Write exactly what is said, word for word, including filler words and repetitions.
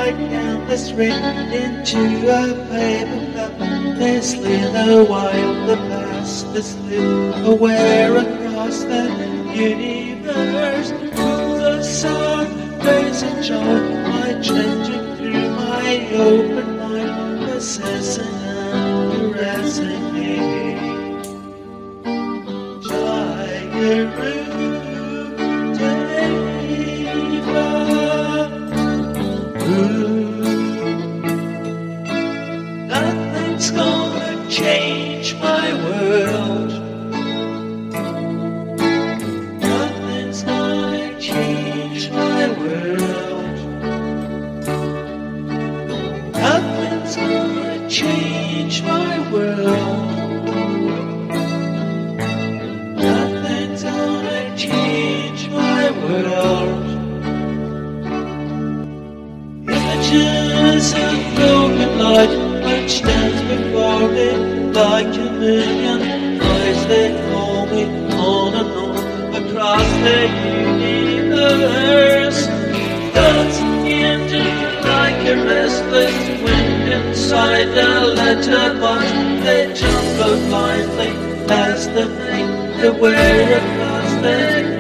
write down this ring into a paper cup. They slither while the past is slid aware across the universe. Full of sorrow, praise and joy, my changing through my open mind, possessing and caressing me. Jairu Deva, nothing's gonna change my world. Nothing's gonna change my world. Nothing's gonna change my world. Nothing's gonna change my world. Images of broken light which stands before me like a million eyes. They call me on and on across the universe. Thoughts into like a restless wind inside the letterbox. They jumble blindly as the fate they wear across their